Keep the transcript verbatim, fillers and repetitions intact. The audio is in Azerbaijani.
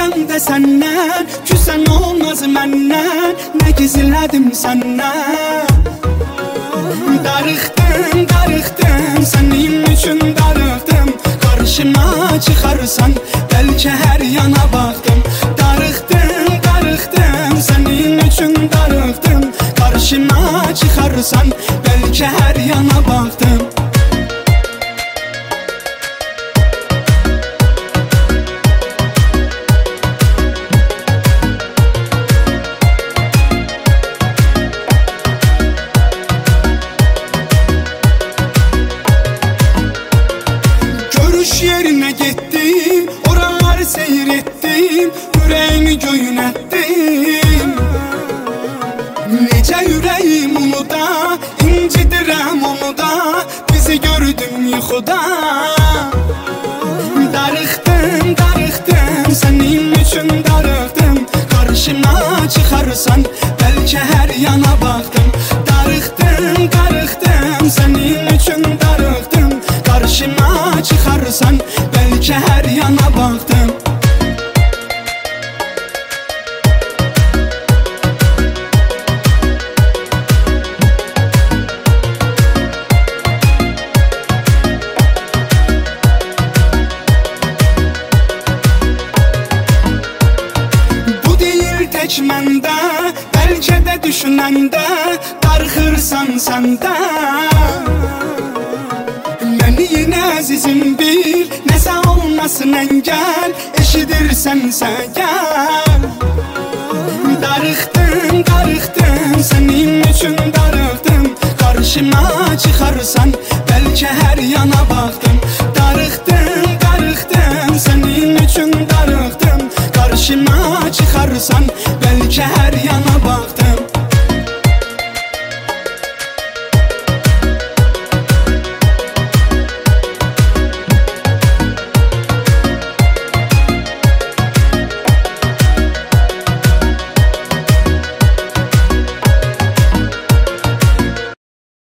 Küssəm də səndən, küsən olmaz məndən. Nə gizlədim səndən? Darıxdım, darıxdım, sənin üçün darıxdım. Qarşıma çıxarsan, bəlkə hər yana baxdım. Darıxdım, darıxdım, sənin üçün darıxdım. Qarşıma çıxarsan, bəlkə hər yana baxdım. Görüş yerinə getdim, oraları seyir etdim, ürəyimi göynətdim. Necə ürəyim onu da, incidirəm onu da, bizi gördüm yuxuda. Darıxdım, darıxdım, sənin üçün darıxdım. Qarşıma çıxarsan, bəlkə hər yana baxdım. Darıxdım, darıxdım, sənin üçün darıxdım. Qarşıma çıxarsan, bəlkə hər yana baxdım. Bu deyil tək məndə, bəlkə də düşünəndə darıxırsan səndə. Məni yenə əzizim bil, nəsə olmasın əngəl, eşidirsənsə gəl. Darıxdım, darıxdım, sənin üçün darıxdım. Qarşıma çıxarsan, bəlkə hər yana baxdım. Darıxdım,